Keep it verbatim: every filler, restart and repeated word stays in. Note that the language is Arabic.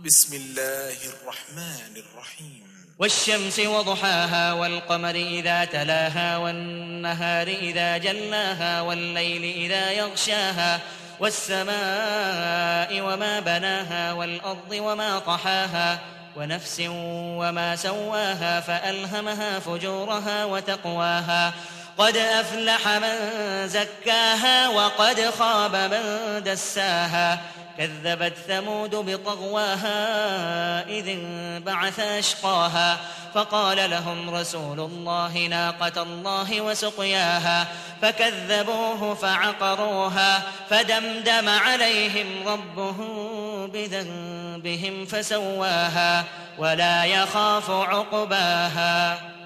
بسم الله الرحمن الرحيم. والشمس وضحاها والقمر إذا تلاها والنهار إذا جلاها والليل إذا يغشاها والسماء وما بناها والأرض وما طحاها ونفس وما سواها فألهمها فجورها وتقواها قد أفلح من زكاها وقد خاب من دساها كذبت ثمود بطغواها إذ انبعث أشقاها فقال لهم رسول الله ناقة الله وسقياها فكذبوه فعقروها فدمدم عليهم ربهم بذنبهم فسواها ولا يخاف عقباها.